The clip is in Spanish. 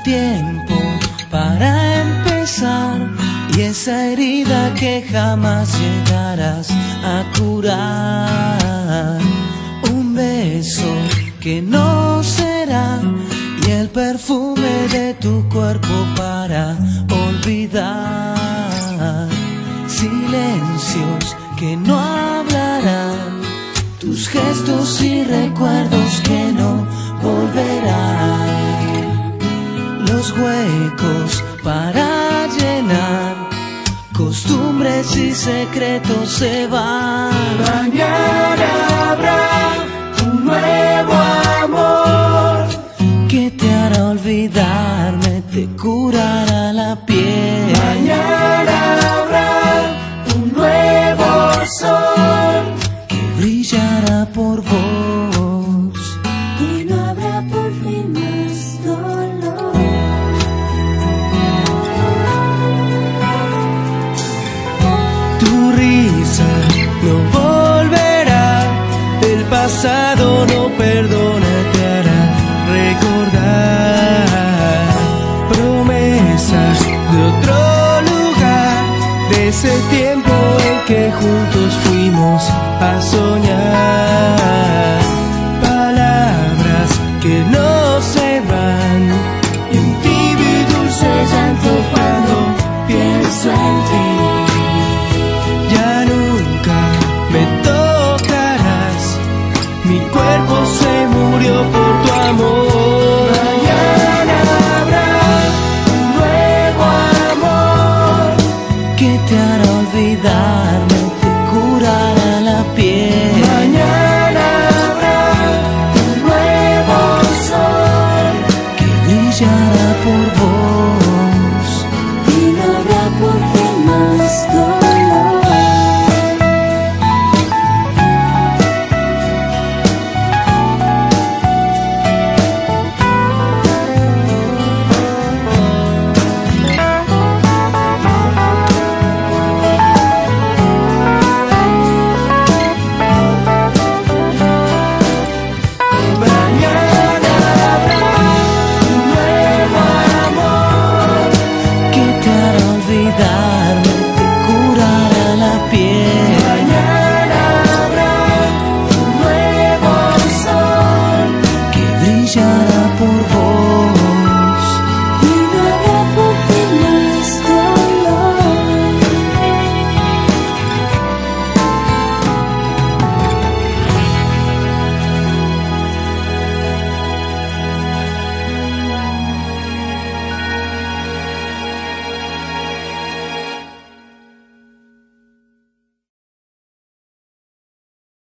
tiempo para empezar y esa herida que jamás llegarás a curar. Un beso que no será y el perfume de tu cuerpo para olvidar. Silencios que no hablarán, tus gestos y recuerdos que no volverán. Los huecos para llenar, costumbres y secretos se van. Mañana habrá un nuevo amor que te hará olvidarme, te curará la piel. Mañana habrá un nuevo sol que brillará por vos y no habrá por fin más dolor. Tu risa no volverá, el pasado no perdona, te hará recordar promesas de otro lugar, de ese tiempo en que juntos fuimos a soñar.